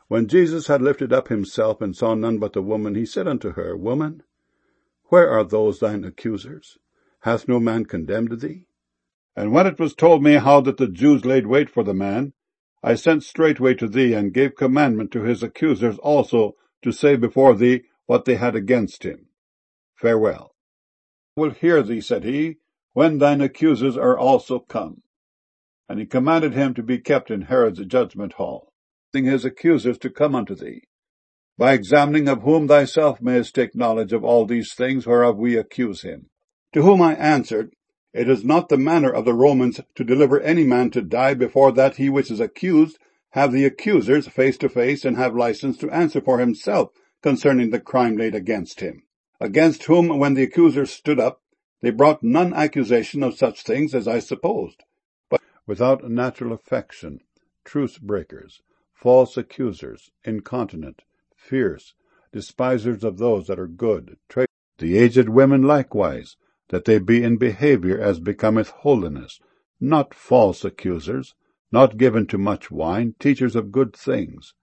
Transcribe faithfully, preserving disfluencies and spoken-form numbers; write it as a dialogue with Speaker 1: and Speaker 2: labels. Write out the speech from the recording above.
Speaker 1: When Jesus had lifted up himself, and saw none but the woman, he said unto her, Woman, where are those thine accusers? Hath no man condemned thee? And when it was told me how that the Jews laid wait for the man, I sent straightway to thee, and gave commandment to his accusers also to say before thee what they had against him. Farewell. I will hear thee, said he, when thine accusers are also come. And he commanded him to be kept in Herod's judgment hall, his accusers to come unto thee, by examining of whom thyself mayest take knowledge of all these things whereof we accuse him. To whom I answered, It is not the manner of the Romans to deliver any man to die before that he which is accused have the accusers face to face, and have license to answer for himself concerning the crime laid against him. Against whom, when the accusers stood up, they brought none accusation of such things as I supposed, but without natural affection, truce breakers, false accusers, incontinent, fierce, despisers of those that are good, tra- the aged women likewise, that they be in behavior as becometh holiness, not false accusers, not given to much wine, teachers of good things,